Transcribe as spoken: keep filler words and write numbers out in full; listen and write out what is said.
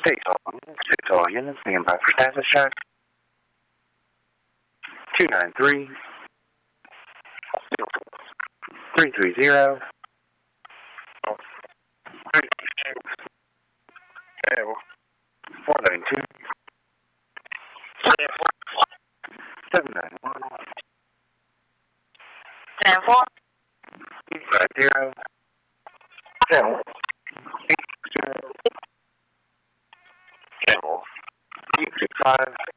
Six all, six all units, stand by for status check. two nine three, three three zero, three six, four nine two, seven nine one, ten four, eight five zero, seven eight zero, eight six five.